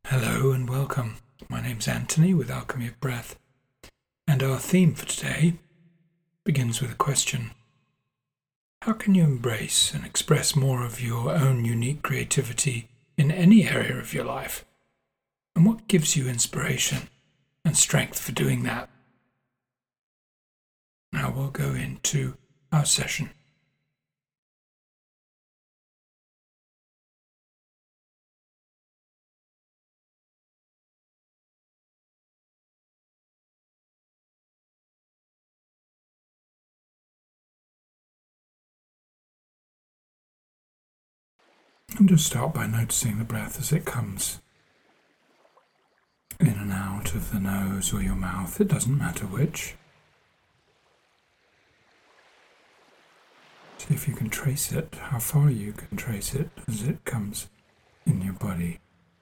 Hello and welcome. My name's Anthony with Alchemy of Breath, and our theme for today begins with a question. How can you embrace and express more of your own unique creativity in any area of your life? And what gives you inspiration and strength for doing that? Now we'll go into our session. And just start by noticing the breath as it comes in and out of the nose or your mouth. It doesn't matter which. See if you can trace it, how far you can trace it as it comes in your body.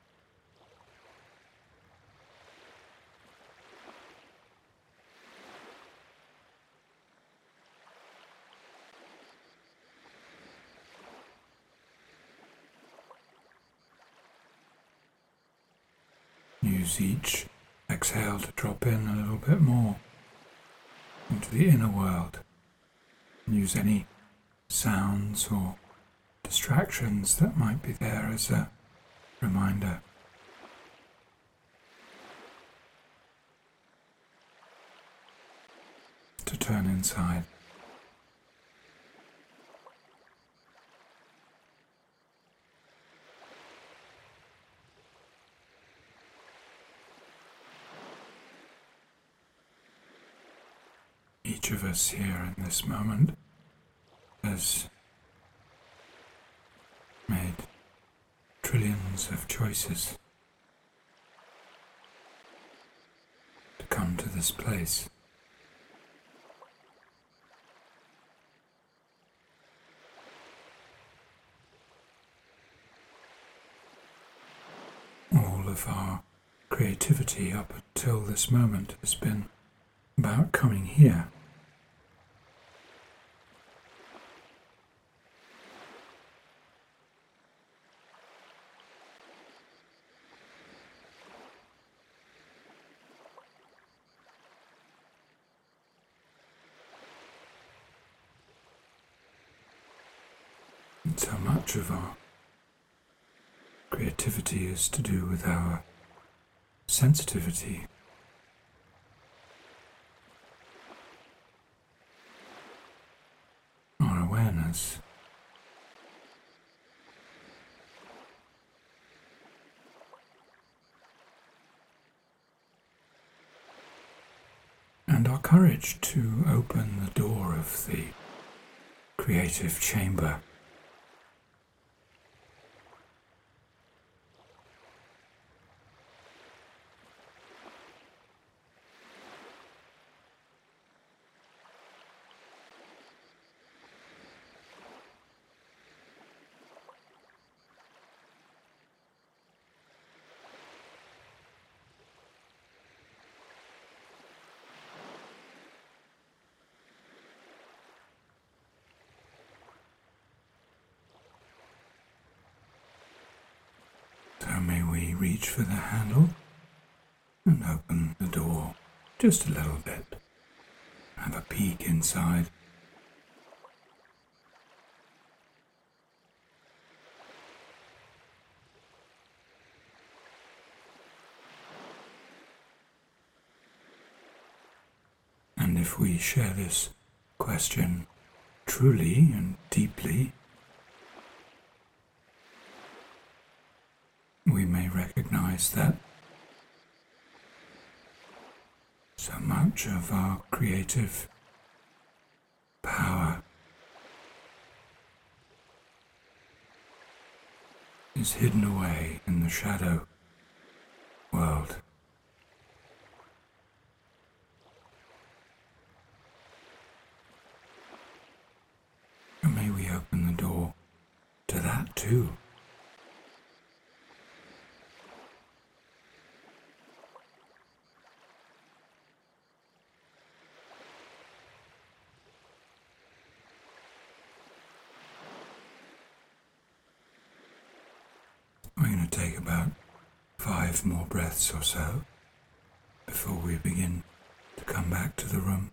Use each exhale to drop in a little bit more into the inner world. Use any sounds or distractions that might be there as a reminder. To turn inside. Each of us here in this moment has made trillions of choices to come to this place. All of our creativity up until this moment has been about coming here. And so much of our creativity is to do with our sensitivity. Our awareness. And our courage to open the door of the creative chamber. So may we reach for the handle and open the door just a little bit. Have a peek inside. And if we share this question truly and deeply, we may recognize that so much of our creative power is hidden away in the shadow world. And may we open the door to that too. We're going to take about 5 few more breaths or so before we begin to come back to the room.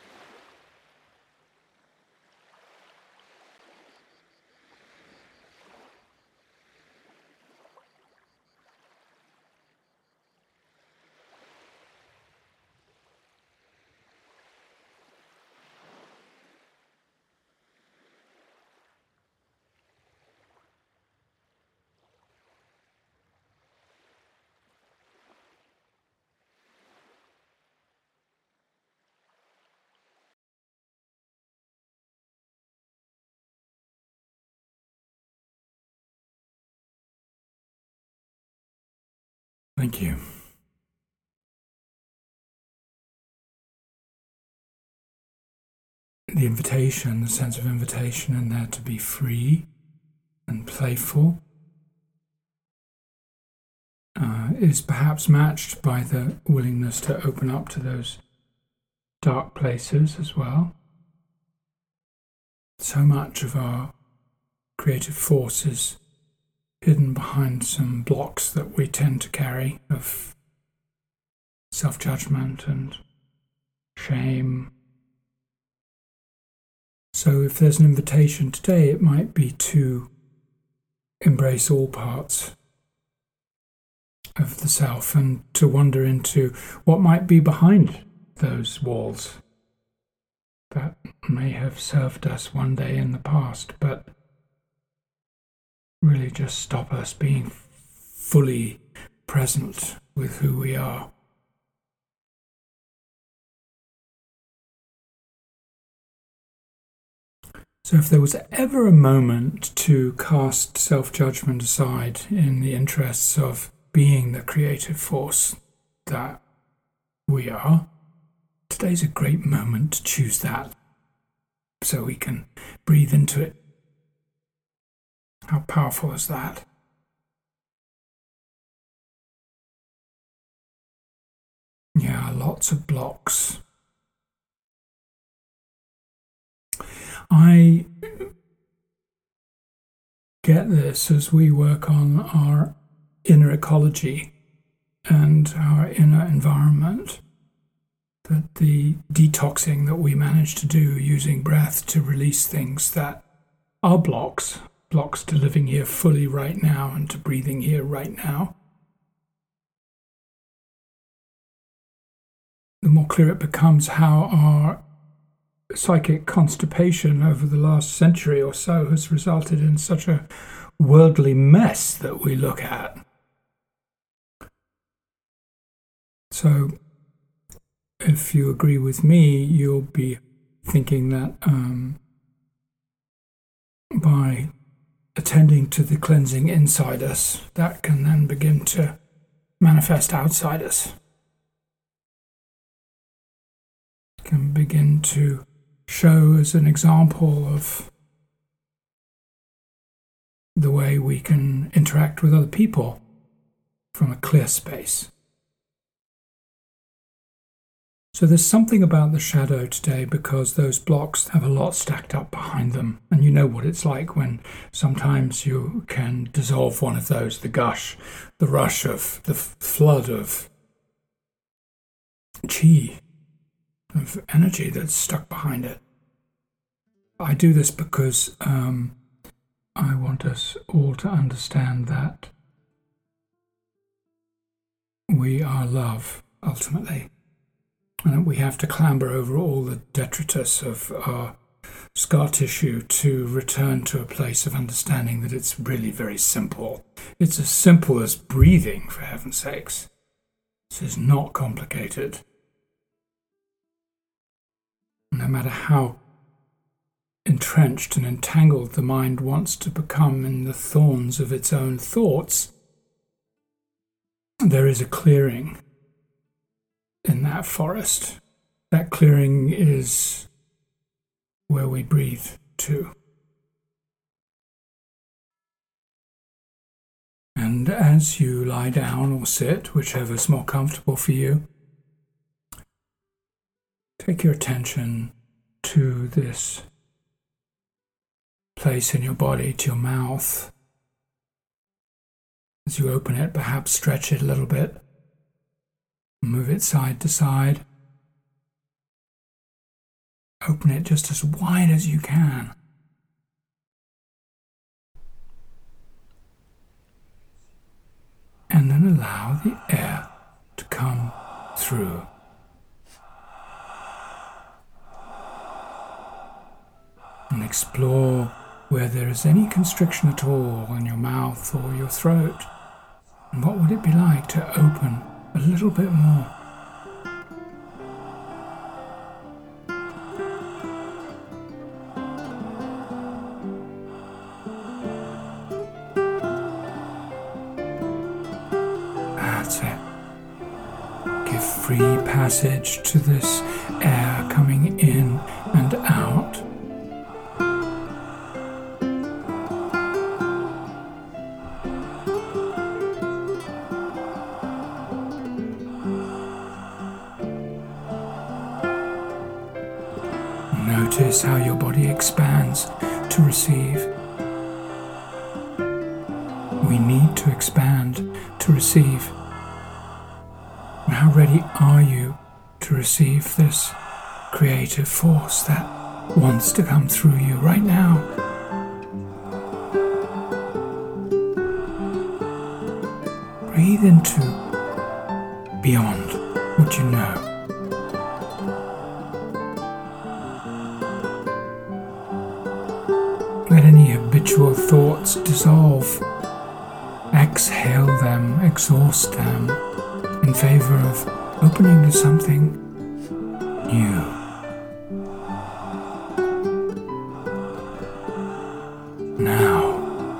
Thank you. The invitation, the sense of invitation in there to be free and playful is perhaps matched by the willingness to open up to those dark places as well. So much of our creative force is hidden behind some blocks that we tend to carry of self-judgment and shame. So if there's an invitation today, it might be to embrace all parts of the self and to wander into what might be behind those walls that may have served us one day in the past, but really just stop us being fully present with who we are. So if there was ever a moment to cast self-judgment aside in the interests of being the creative force that we are, today's a great moment to choose that so we can breathe into it. How powerful is that? Yeah, lots of blocks. I get this as we work on our inner ecology and our inner environment, that the detoxing that we manage to do using breath to release things that are blocks to living here fully right now and to breathing here right now, the more clear it becomes how our psychic constipation over the last century or so has resulted in such a worldly mess that we look at. So, if you agree with me, you'll be thinking that by attending to the cleansing inside us, that can then begin to manifest outside us. Can begin to show as an example of the way we can interact with other people from a clear space. So there's something about the shadow today because those blocks have a lot stacked up behind them. And you know what it's like when sometimes you can dissolve one of those, the gush, the rush of the flood of chi, of energy that's stuck behind it. I do this because I want us all to understand that we are love, ultimately. And we have to clamber over all the detritus of our scar tissue to return to a place of understanding that it's really very simple. It's as simple as breathing, for heaven's sakes. This is not complicated. No matter how entrenched and entangled the mind wants to become in the thorns of its own thoughts, there is a clearing in that forest. That clearing is where we breathe to. And as you lie down or sit, whichever is more comfortable for you, take your attention to this place in your body, to your mouth, As you open it, perhaps stretch it a little bit. Move it side to side. Open it just as wide as you can. And then allow the air to come through. And explore where there is any constriction at all in your mouth or your throat. And what would it be like to open a little bit more? That's it. Give free passage to this air coming in and out. Notice how your body expands to receive. We need to expand to receive. And how ready are you to receive this creative force that wants to come through you right now? Breathe into beyond what you know. Let any habitual thoughts dissolve. Exhale them, exhaust them, in favor of opening to something new. Now.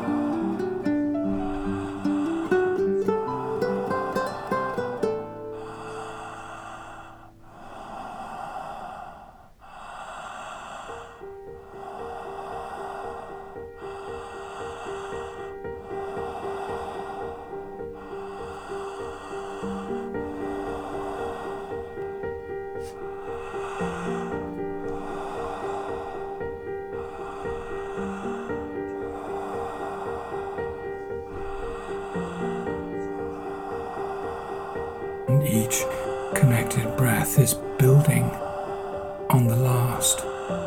And each connected breath is building on the last.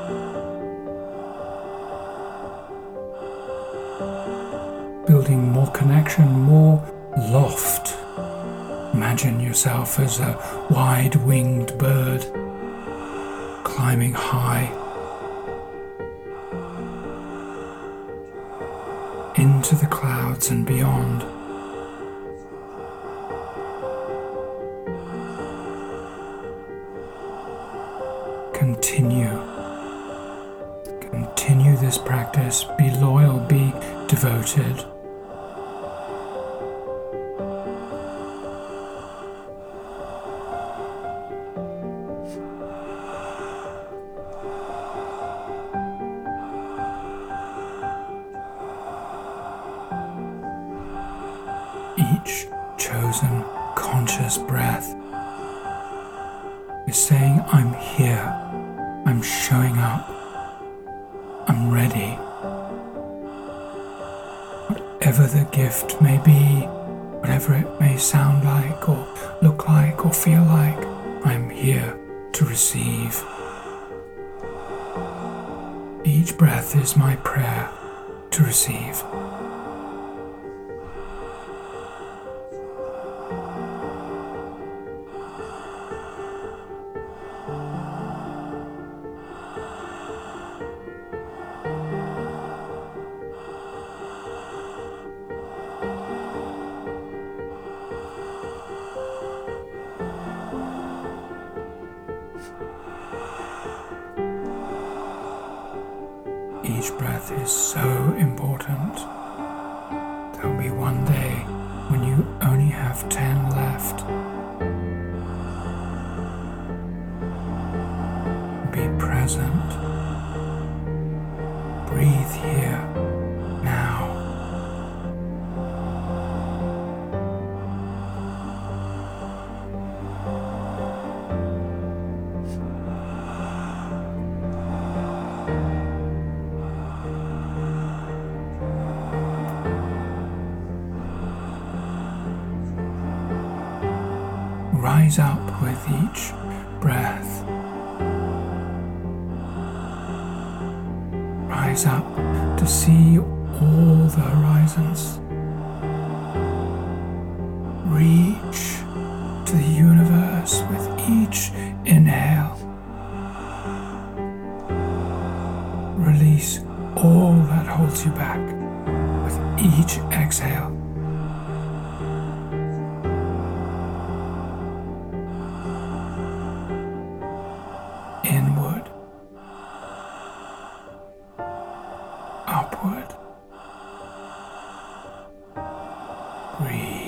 Building more connection, more loft. Imagine yourself as a wide-winged bird climbing high into the clouds and beyond. Continue this practice. Be loyal, be devoted. Each chosen conscious breath is saying, I'm here, I'm showing up, I'm ready. Whatever the gift may be, whatever it may sound like or look like or feel like, I'm here to receive. Each breath is my prayer to receive. Each breath is so important. There'll be one day when you only have 10 left. Be present. Breathe here, now. rise up with each breath. Rise up to see all the horizons. Reach to the universe with each inhale. Release all that holds you back with each exhale. Inward, upward, breathe.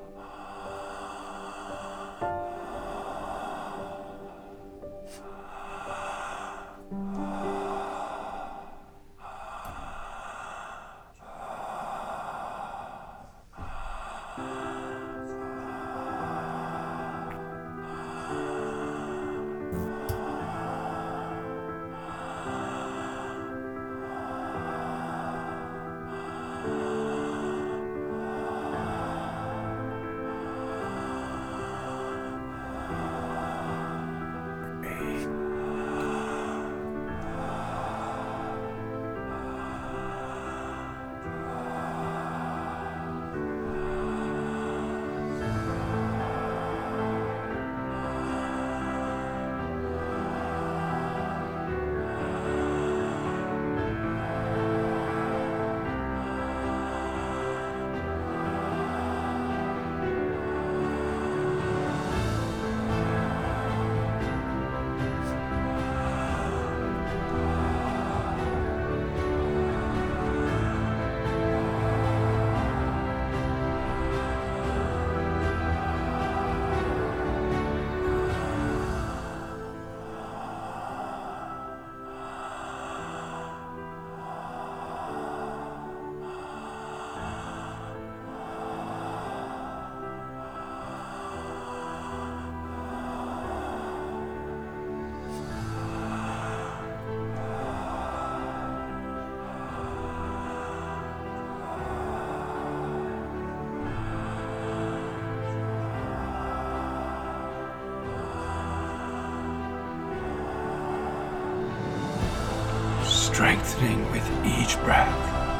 Strengthening with each breath.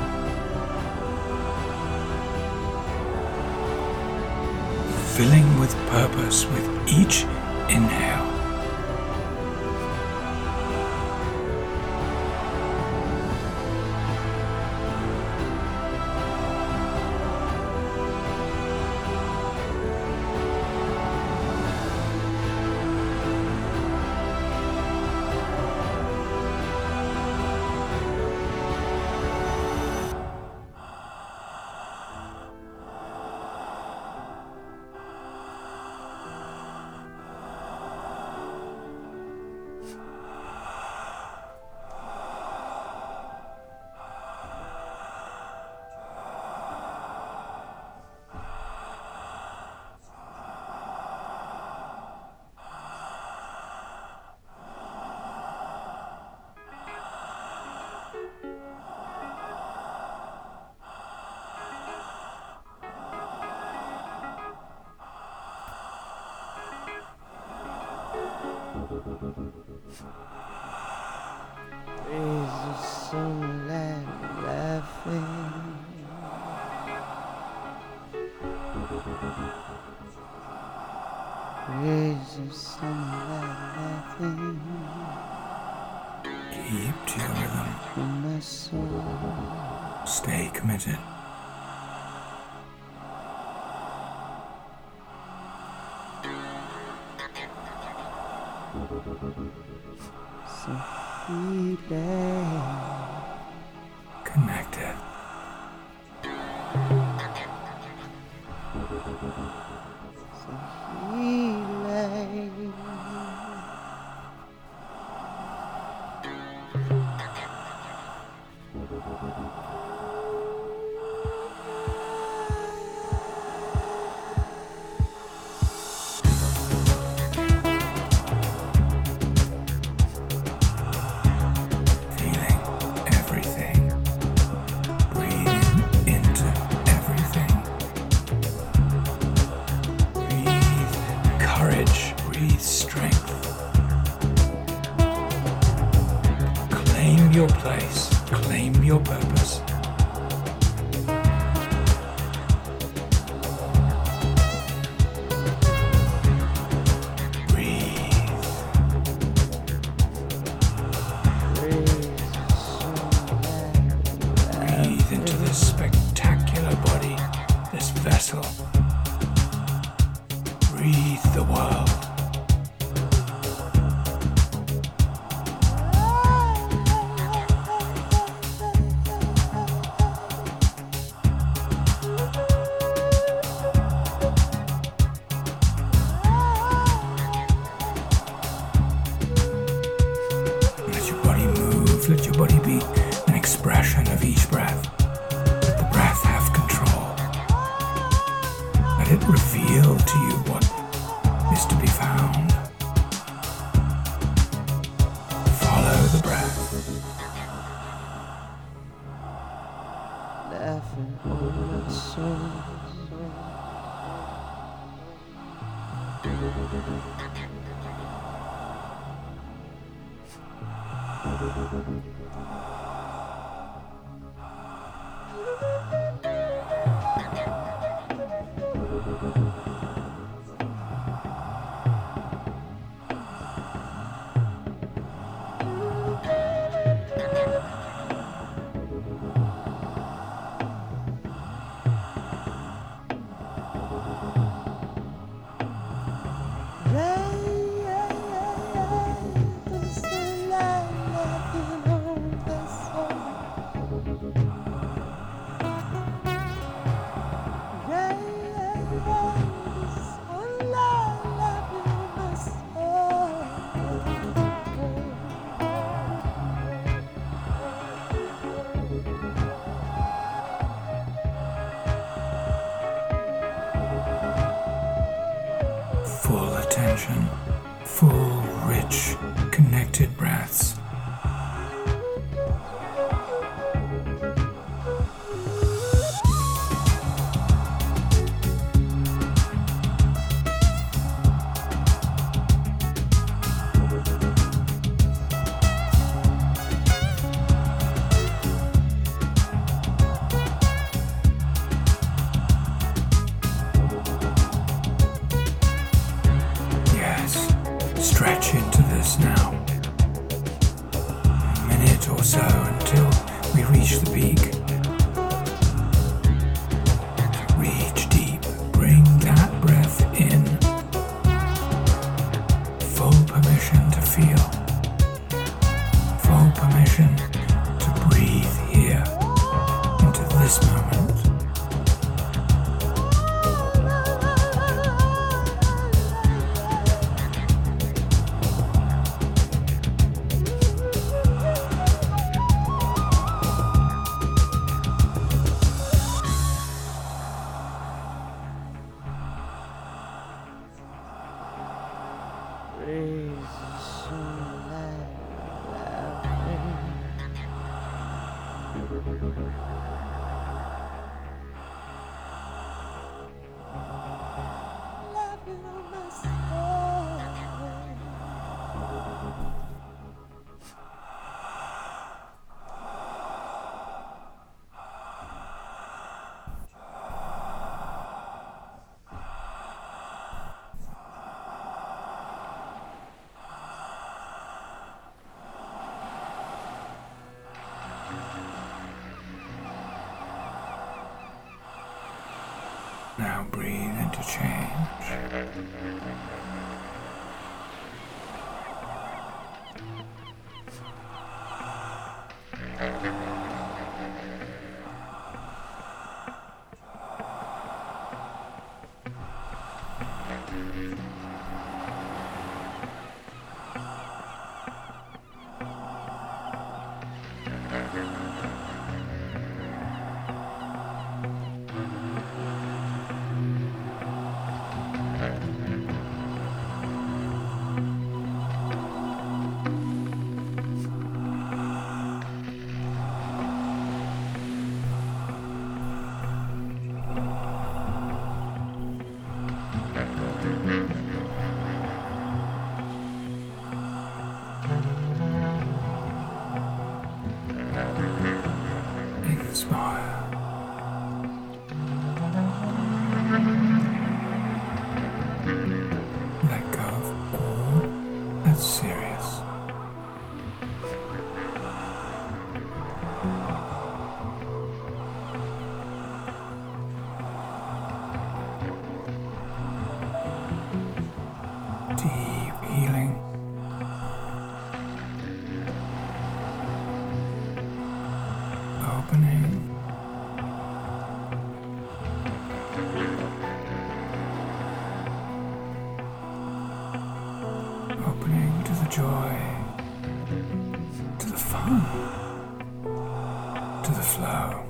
Filling with purpose with each inhale. Raise the sunlight laughing. Raise the sunlight laughing. Keep to your rhythm. From my soul. Stay committed. So feeling Connected. so healing. Feeling everything. Breathing into everything. Breathe Claim your place. Claim your purpose. Breathe into this spectacular body, this vessel. Breathe the world. Let your body move, let your body be an expression of each breath. Let the breath have control. Let it reveal to you what is to be found. Follow the breath. Laughing over my soul. Full attention, full, rich, connected breaths. Stretch into this now. A minute or so until we reach the peak. Reach deep. Bring that breath in. Full permission to feel. Full permission to breathe here into this moment. Now breathe into change. Deep healing. Opening. Opening to the joy, to the fun, to the flow.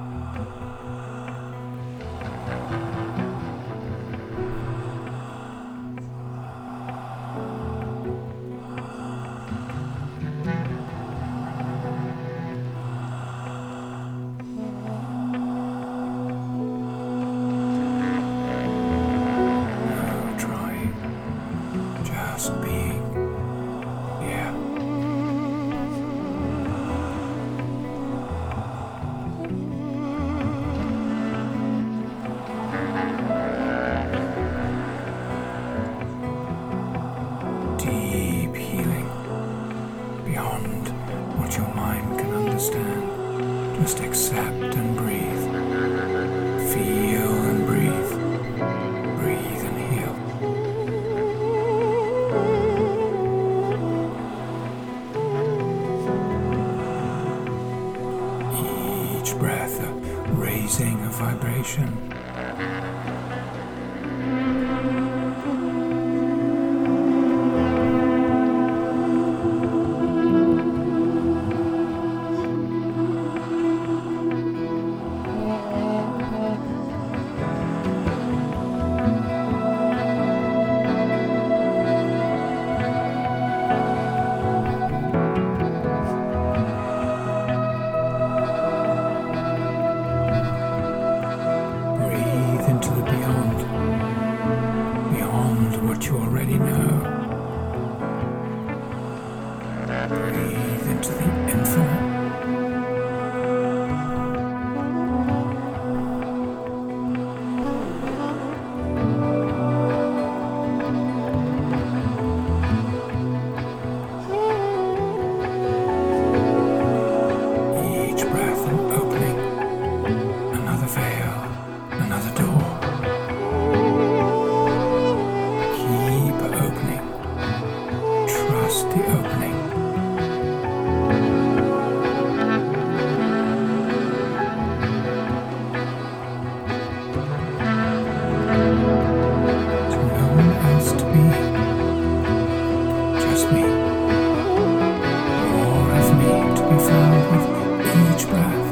No trying, just being here. Deep healing beyond what your mind can understand. Just accept and breathe. Feel and breathe. Breathe and heal. Each breath a raising of vibration. Breathe into the beyond, beyond what you already know. Breathe into the infinite. Each breath an opening, another veil, another door. Keep opening. Trust the opening. To no one else to be, just me. More of me to be found with each breath.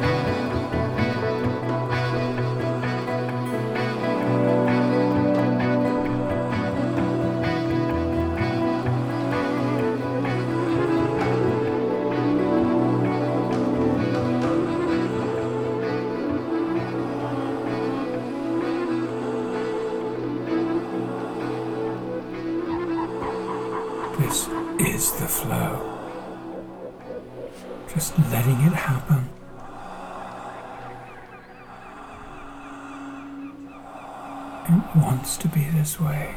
This is the flow. Just letting it happen. It wants to be this way.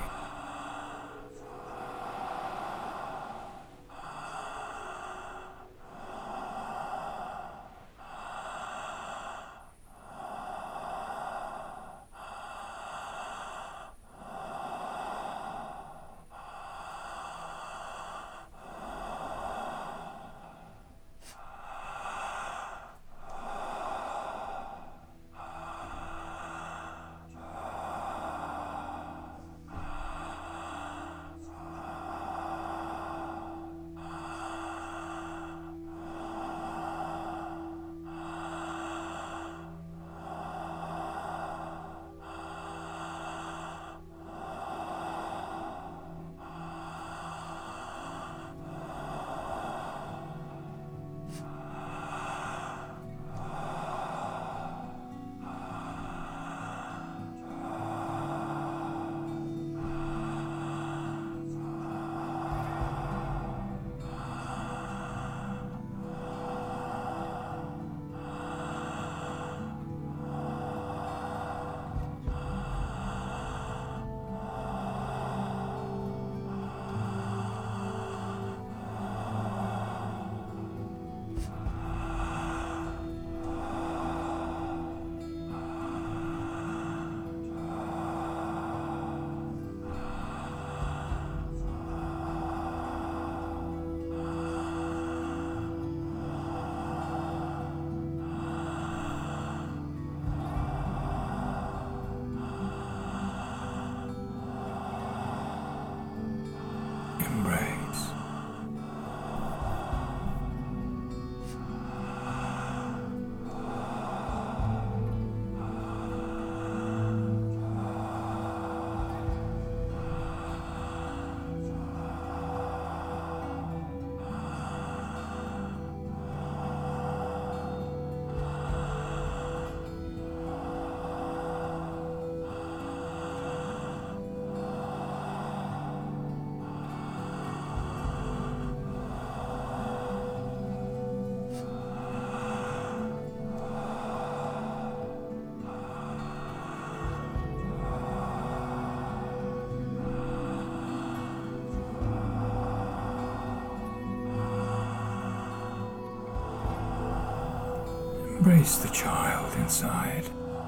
Embrace the child inside.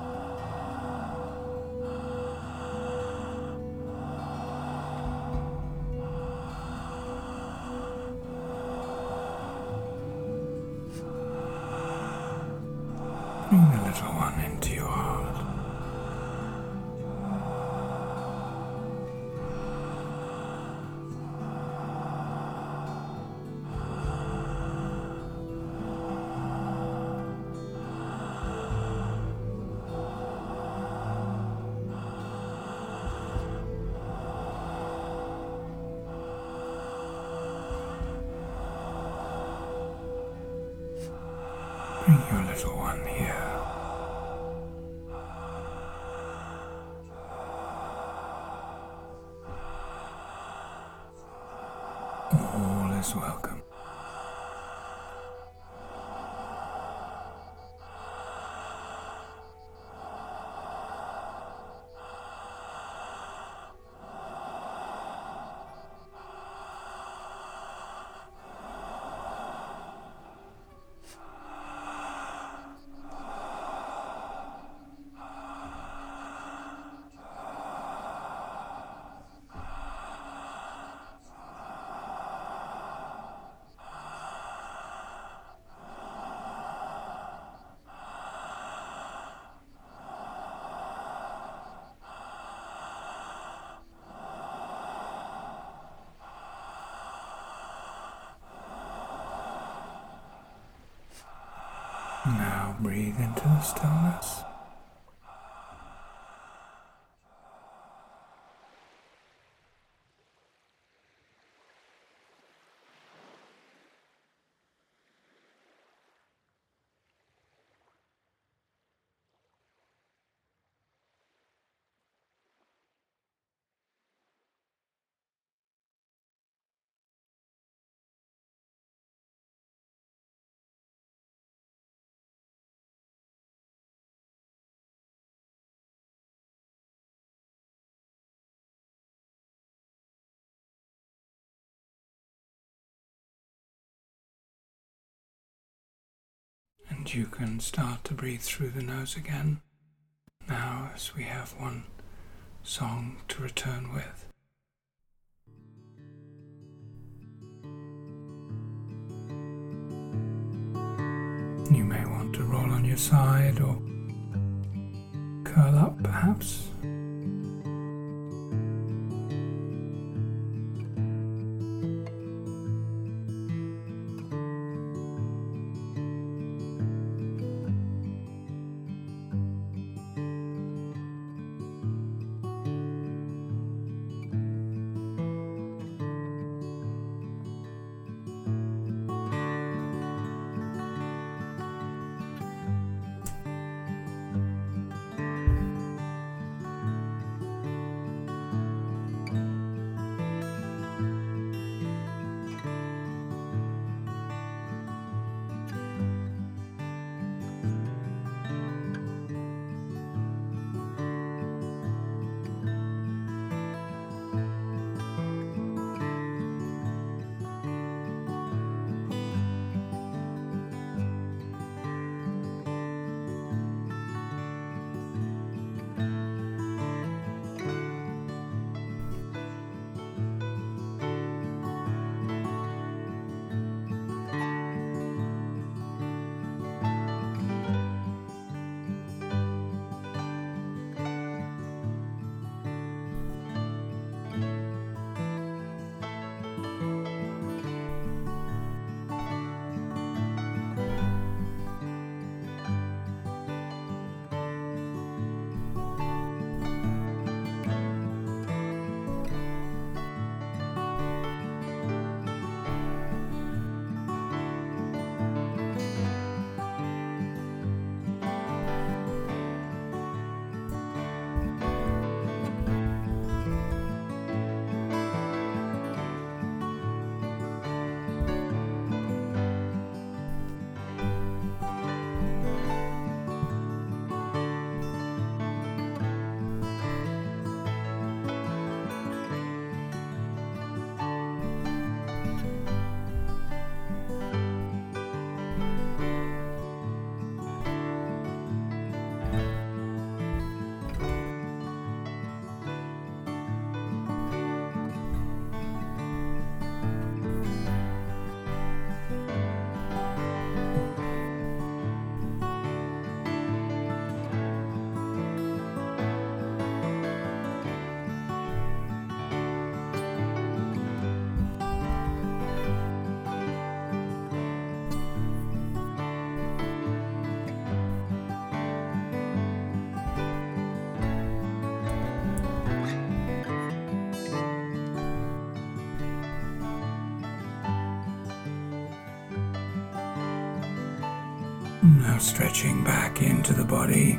Bring the little one into your heart. Bring your little one here. All is welcome. Now breathe into the stillness. And you can start to breathe through the nose again, now as we have one song to return with. You may want to roll on your side or curl up perhaps. Now stretching back into the body.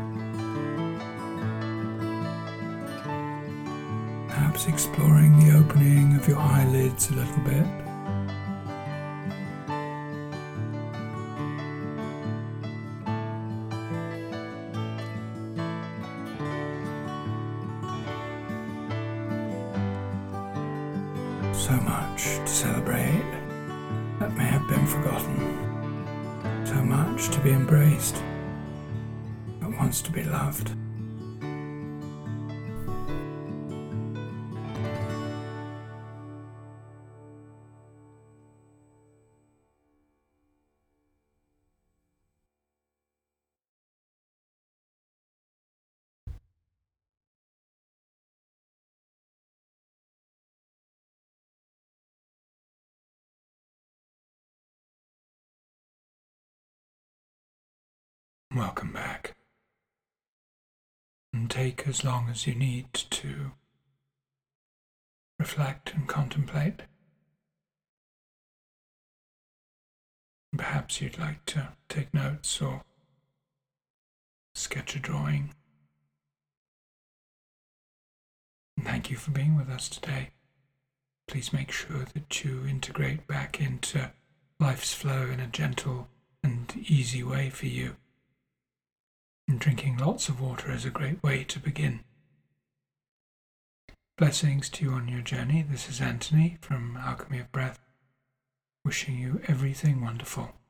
Perhaps exploring the opening of your eyelids a little bit. So much to celebrate that may have been forgotten. So much to be embraced that wants to be loved. Welcome back. And take as long as you need to reflect and contemplate. Perhaps you'd like to take notes or sketch a drawing. And thank you for being with us today. Please make sure that you integrate back into life's flow in a gentle and easy way for you. And drinking lots of water is a great way to begin. Blessings to you on your journey. This is Anthony from Alchemy of Breath, wishing you everything wonderful.